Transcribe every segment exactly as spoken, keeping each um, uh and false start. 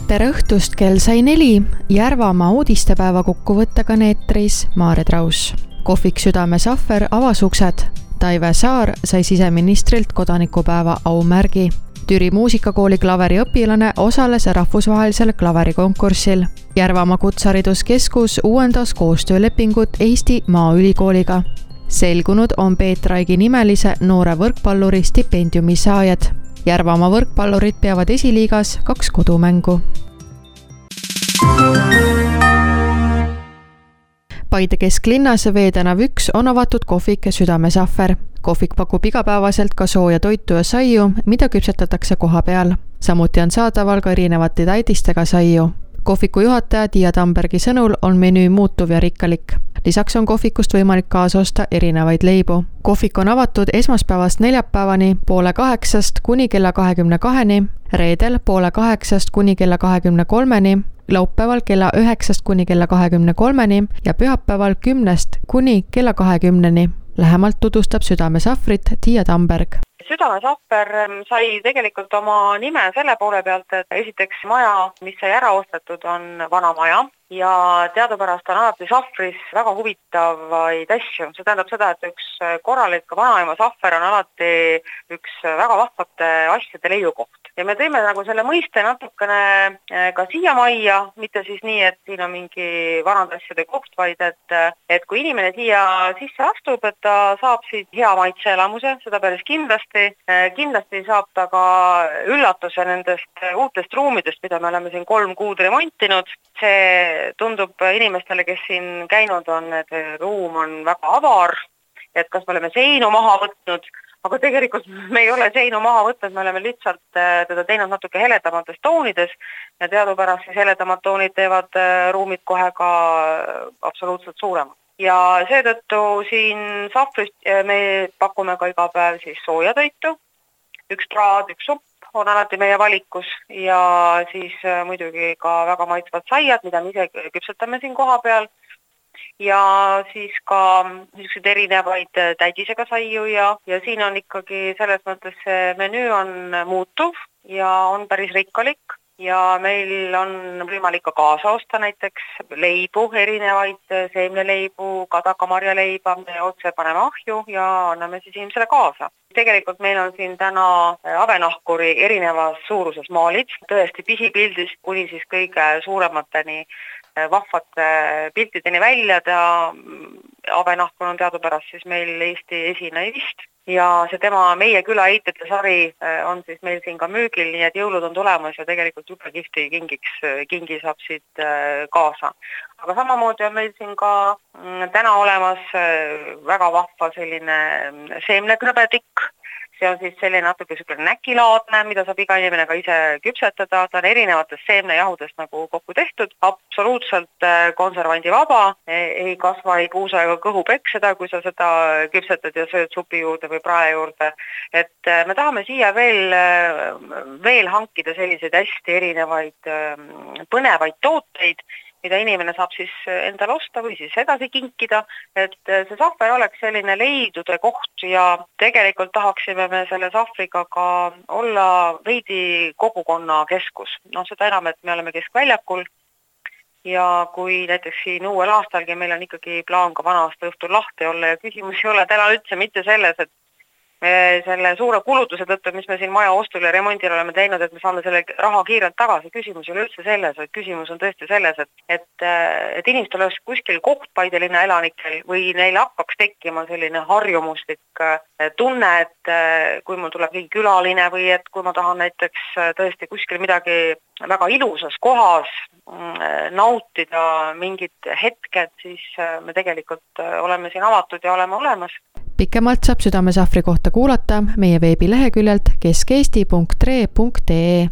Tere õhtust, kell sai neli, Järvamaa uudistepäeva kokkuvõttega neetris Maare Traus. Kohvik Südame Sahver avas uksed. Taive Saar sai siseministrilt kodanikupäeva aumärgi. Türi muusikakooli klaveri õpilane osales rahvusvahelisel klaverikonkursil. Järvamaa Kutsehariduskeskus uuendas koostöölepingut Eesti Maaülikooliga. Selgunud on Peet Raigi nimelise noore võrkpalluri stipendiumi saajad. Järvamaa võrkpallurid peavad esiliigas kaks kodumängu. Paide kesklinnas Veetänav üks on avatud kohvik Südame Sahver. Kohvik pakub igapäevaselt ka sooja toitu ja saiu, mida küpsetatakse koha peal. Samuti on saadaval ka erinevate täidistega saiu. Kohviku juhataja Tiia Tambergi sõnul on menüü muutuv ja rikkalik. Lisaks on kohvikust võimalik kaasa osta erinevaid leibu. Kohvik on avatud esmaspäevast neljapäevani poole kaheksast kuni kella kahekümne kaheni, reedel poole kaheksast kuni kella kahekümne kolmeni, laupäeval kella üheksast kuni kella kahekümne kolmeni ja pühapäeval kümnest kuni kella kahekümneni. Lähemalt tutvustab Südame Sahvrit Tiia Tamberg. Südame Sahver sai tegelikult oma nime selle poole pealt, et esiteks maja, mis sai ära ostetud, on vana maja ja teadupärast on alati Sahvris väga huvitavaid asju. See tähendab seda, et üks korralik vanaema Sahver on alati üks väga vahvate asjade leiukoht. Ja me tõime nagu selle mõiste natukene ka siia majja, mitte siis nii, et siin on mingi vanade asjade koht, vaid et, et kui inimene siia sisse astub, et ta saab siit hea maitse elamuse, seda päris kindlasti. Kindlasti saab ta ka üllatuse nendest uutest ruumidest, mida me oleme siin kolm kuud remontinud. See tundub inimestele, kes siin käinud on, et ruum on väga avar, et kas me oleme seinu maha võtnud, aga tegelikult me ei ole seinu maha võtnud, me oleme lihtsalt teda teinud natuke heledamates toonides ja teadupärast siis heledamad toonid teevad ruumid kohe ka absoluutselt suuremad. Ja seetõttu siin Sahvrist me pakume ka iga päev siis sooja toitu, üks traad, üks supp on alati meie valikus ja siis muidugi ka väga maitsvad saiad, mida me ise küpsetame siin koha peal. Ja siis ka niisugused erinevaid täidisega saiu ja, ja siin on ikkagi selles mõttes see menüü on muutuv ja on päris rikkalik ja meil on võimalik ka kaasa osta näiteks leibu, erinevaid seemneleibu, kadakamarjaleiba, me otse paneme ahju ja anname siis inimesele kaasa. Tegelikult meil on siin täna avenahkuri erinevas suuruses maalid, tõesti pisipildist kuni siis kõige suuremateni vahvate piltideni välja ja avenahkur on teadupärast siis meil Eesti esineist ja see tema meie küla eitete sari on siis meil siin ka müügil, nii et jõulud on tulemas ja tegelikult jube kihvti kingiks, kingi saab siit kaasa. Aga samamoodi on meil siin ka täna olemas väga vahva selline seemnekrõbetikk. See on siis selline natuke selline näkilaadne, mida saab iga inimene ka ise küpsetada. Ta on erinevatest seemnejahudest nagu kokku tehtud. Absoluutselt konservandi vaba, ei kasva, ei kuusa ega kõhu pekseda, kui sa seda küpsetad ja sööd supi juurde või prae juurde. Et me tahame siia veel, veel hankida selliseid hästi erinevaid põnevaid tooteid, mida inimene saab siis endale osta või siis edasi kinkida, et see Sahver oleks selline leidude koht ja tegelikult tahaksime me selle Sahvriga ka olla veidi kogukonna keskus. No seda enam, et me oleme keskväljakul ja kui näiteks siin uuel aastalgi meil on ikkagi plaan ka vana aasta õhtul lahti olla ja küsimus ei ole täna üldse mitte selles, et me selle suure kulutuse tõttu, mis me siin maja ostul ja remondil oleme teinud, et me saame selle raha kiirelt tagasi. Küsimus ei ole üldse selles, vaid küsimus on tõesti selles, et, et, et inimestel oleks kuskil koht Paidelinna elanikel või neile hakkaks tekkima selline harjumuslik tunne, et kui mul tuleb mingi külaline või et kui ma tahan näiteks tõesti kuskil midagi väga ilusas kohas nautida mingid hetked, siis me tegelikult oleme siin avatud ja oleme olemas. Pikemalt saab Südame Sahvri kohta kuulata meie veebileheküljelt keskeesti punkt re punkt ee.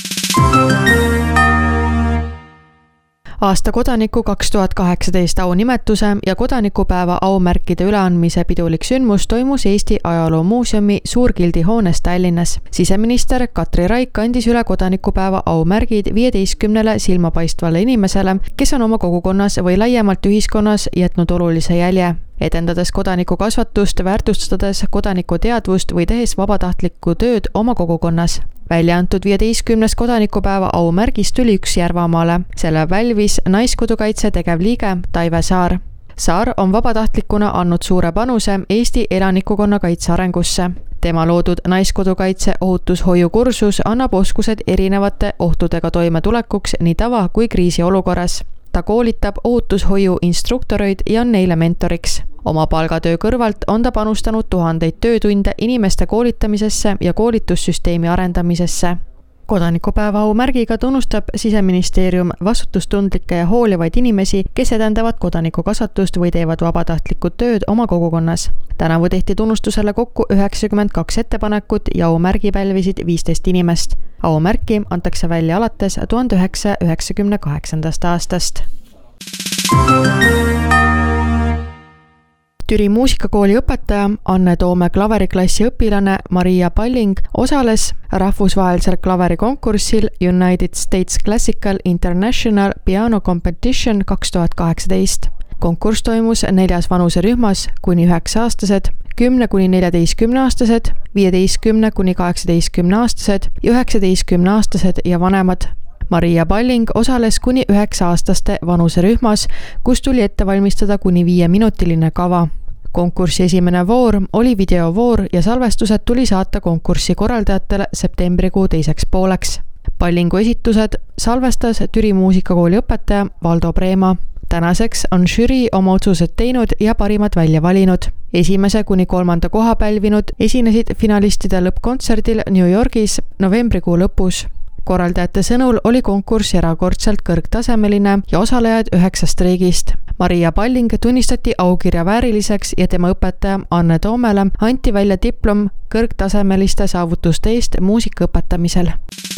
Aasta kodaniku kaks tuhat kaheksateist aunimetuse ja kodanikupäeva aumärkide üleandmise pidulik sündmus toimus Eesti Ajaloomuuseumi Suurgildi hoones Tallinnas. Siseminister Katri Raik andis üle kodanikupäeva aumärgid viieteistkümnele silmapaistvale inimesele, kes on oma kogukonnas või laiemalt ühiskonnas jätnud olulise jälje. edendades kodanikukasvatust, väärtustades kodanikuteadvust või tehes vabatahtlikku tööd oma kogukonnas. Välja antud viieteistkümnest kodanikupäeva aumärgist tuli üks Järvamaale. Selle välvis Naiskodukaitse tegevliige Taive Saar. Saar on vabatahtlikuna andnud suure panuse Eesti elanikukonna kaitse arengusse. Tema loodud Naiskodukaitse ohutushoiukursus annab oskused erinevate ohtudega toimetulekuks nii tava- kui kriisiolukorras. Ta koolitab ohutushoiu instruktoreid ja on neile mentoriks. Oma palgatöö kõrvalt on ta panustanud tuhandeid töötunde inimeste koolitamisesse ja koolitussüsteemi arendamisesse. Kodanikupäeva aumärgiga tunnustab Siseministeerium vastutustundlikke ja hoolivaid inimesi, kes edendavad kodanikukasvatust või teevad vabatahtlikku tööd oma kogukonnas. Tänavu tehti tunnustusele kokku üheksakümmend kaks ettepanekut ja aumärgi pälvisid viisteist inimest. Aumärki antakse välja alates tuhande üheksasaja üheksakümne kaheksandast aastast. Türi muusikakooli õpetaja Anne Toome klaveriklassi õpilane Maria Palling osales rahvusvahelisel klaverikonkursil United States Classical International Piano Competition kaks tuhat kaheksateist. Konkurss toimus neljas vanuserühmas kuni üheksa-aastased, kümne kuni neljateistkümne-aastased, viieteistkümne kuni kaheksateistkümne-aastased ja üheksateistkümne-aastased ja vanemad. Maria Palling osales kuni üheksa-aastaste vanuserühmas, kus tuli ette valmistada kuni viieminutiline kava. Konkursi esimene voor oli videovoor ja salvestused tuli saata konkursi korraldajatele septembrikuu teiseks pooleks. Pallingu esitused salvestas Türi muusikakooli õpetaja Valdo Preema. Tänaseks on žürii oma otsused teinud ja parimad välja valinud. Esimese kuni kolmanda koha pälvinud esinesid finalistide lõppkontserdil New Yorgis novembrikuu lõpus. Korraldajate sõnul oli konkurss erakordselt kõrgtasemeline ja osalejaid üheksast riigist. Maria Palling tunnistati aukirja vääriliseks ja tema õpetaja Anne Toomele anti välja diplom kõrgtasemeliste saavutuste eest muusika õpetamisel.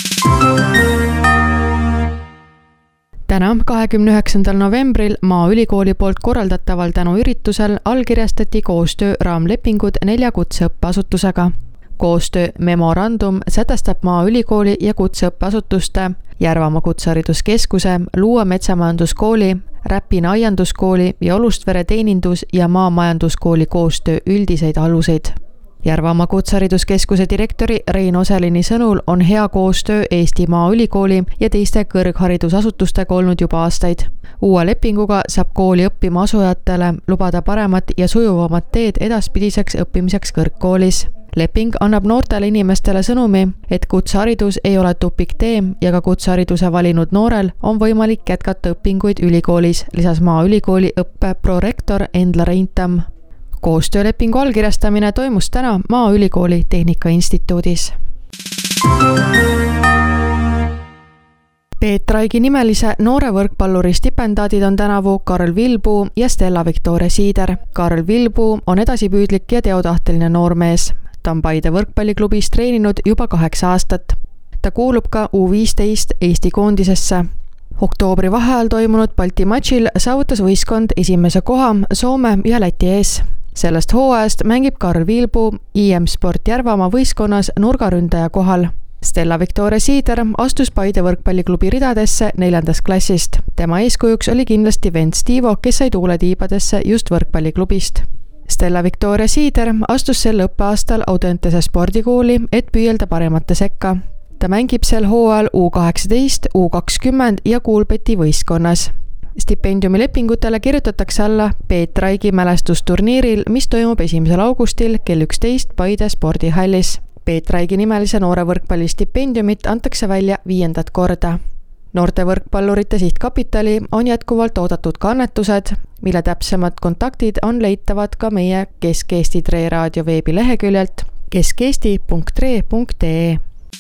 Täna, kahekümne üheksandal novembril Maaülikooli poolt korraldataval tänuüritusel allkirjastati koostöö raamlepingud nelja kutseõppeasutusega. Koostöö memorandum sätestab Maaülikooli ja kutseõppeasutuste, Järvamaa Kutsehariduskeskuse, Luua Metsamajanduskooli, Räpina Aianduskooli ja Olustvere teenindus- ja maamajanduskooli koostöö üldiseid aluseid. Järvamaa Kutsehariduskeskuse direktori Rein Oselini sõnul on hea koostöö Eesti Maaülikooli ja teiste kõrgharidusasutustega olnud juba aastaid. Uue lepinguga saab kooli õppima asujatele lubada paremat ja sujuvamat teed edaspidiseks õppimiseks kõrgkoolis. Leping annab noortele inimestele sõnumi, et kutseharidus ei ole tupiktee ja ka kutsehariduse valinud noorel on võimalik jätkata õpinguid ülikoolis, lisas Maaülikooli õppe prorektor Endla Reintam. Koostöölepingu allkirjastamine toimus täna Maaülikooli Tehnikainstituudis. Peet Raigi nimelise noore võrkpalluri stipendaadid on tänavu Karl Vilbuu ja Stella Victoria Siider. Karl Vilbuu on edasipüüdlik ja teotahteline noormees. Ta on Paide võrkpalliklubis treeninud juba kaheksa aastat. Ta kuulub ka U viisteist Eesti koondisesse. Oktoobri vaheajal toimunud Balti matšil saavutas võistkond esimese koha Soome ja Läti ees. Sellest hooajast mängib Karl Vilbuu I M Sport Järvamaa võistkonnas nurgaründaja kohal. Stella Victoria Siider astus Paide võrkpalliklubi ridadesse neljandast klassist. Tema eeskujuks oli kindlasti vend Stivo, kes sai tuule tiibadesse just võrkpalliklubist. Stella Victoria Siider astus sel õppeaastal Audentese spordikooli, et püüelda paremate sekka. Ta mängib sel hooajal U kaheksateist, U kakskümmend ja Kuulbeti võistkonnas. Stipendiumi lepingutele kirjutatakse alla Peet Raigi mälestusturniiril, mis toimub esimesel augustil kell üksteist Paide spordihallis. Peet Raigi nimelise noore võrkpalli stipendiumit antakse välja viiendat korda. Noorte võrkpallurite sihtkapitali on jätkuvalt oodatud ka annetused, mille täpsemad kontaktid on leitavad ka meie Kesk-Eesti Tre Raadio veebileheküljelt kesk-eesti punkt tre punkt ee.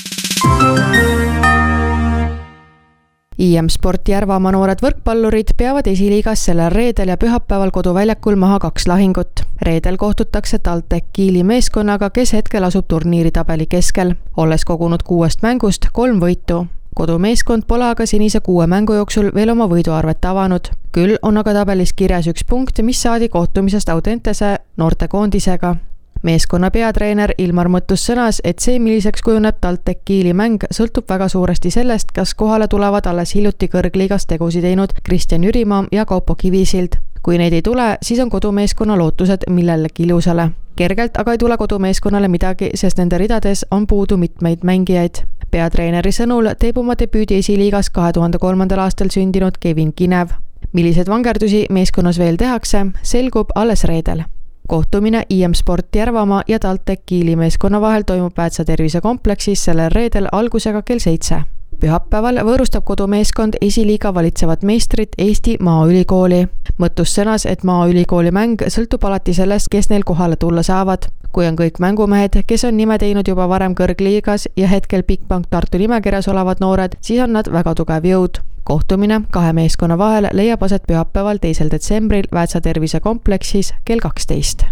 I M Sport Järvamaa noored võrkpallurid peavad esiliigas sellel reedel ja pühapäeval koduväljakul maha kaks lahingut. Reedel kohtutakse TalTech Kiili meeskonnaga, kes hetkel asub turniiritabeli keskel, olles kogunud kuuest mängust kolm võitu. Kodumeeskond pole aga senise kuue mängu jooksul veel oma võiduarvet avanud. Küll on aga tabelis kirjas üks punkt, mis saadi kohtumisest Audentese noortekoondisega. Meeskonna peatreener Ilmar Mõttus sõnas, et see, milliseks kujuneb TalTech Kiili mäng, sõltub väga suuresti sellest, kas kohale tulevad alles hiljuti kõrgliigas tegusi teinud Kristjan Jürimaa ja Kaupo Kivisild. kui neid ei tule, siis on kodumeeskonna lootused millelegi ilusale. Kergelt aga ei tule kodumeeskonnale midagi, sest nende ridades on puudu mitmeid mängijaid. Peatreeneri sõnul teeb oma debüüdi esiliigas kahe tuhande kolmandal aastal sündinud Kevin Kinev. Millised vangerdusi meeskonnas veel tehakse, selgub alles reedel. Kohtumine I M Sport Järvamaa ja TalTech Kiili meeskonna vahel toimub Väätsa tervisekompleksis sellel reedel algusega kell seitse. Pühapäeval võõrustab kodumeeskond esiliiga valitsevat meistrit Eesti Maaülikooli. Mõttus sõnas, et Maaülikooli mäng sõltub alati sellest, kes neil kohale tulla saavad. Kui on kõik mängumehed, kes on nime teinud juba varem kõrgliigas ja hetkel Bigbank Tartu nimekirjas olevad noored, siis on nad väga tugev jõud. Kohtumine kahe meeskonna vahel leiab aset pühapäeval teisel detsembril Väätsa tervisekompleksis kell kaksteist.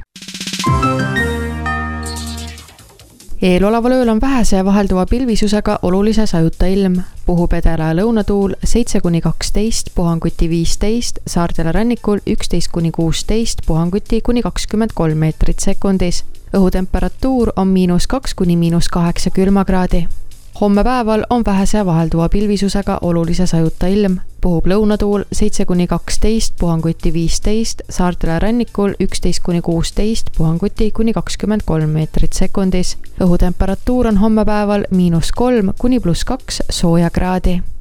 Eeloleval ööl on vähese ja vahelduva pilvisusega olulise sajuta ilm. Puhub edela ja lõunatuul seitse kuni kaksteist, puhanguti viisteist, saartele rannikul üksteist kuni kuusteist, puhanguti kuni kakskümmend kolm meetrit sekundis. Õhutemperatuur on miinus kaks kuni miinus kaheksa külmakraadi. Homme päeval on vähese ja vahelduva pilvisusega olulise sajuta ilm. Puhub lõunatuul seitse kuni kaksteist, puhanguti viisteist, saartele rannikul üksteist kuni kuusteist, puhanguti kuni kakskümmend kolm meetrit sekundis. Õhutemperatuur on homme päeval miinus kolm kuni pluss kaks sooja kraadi.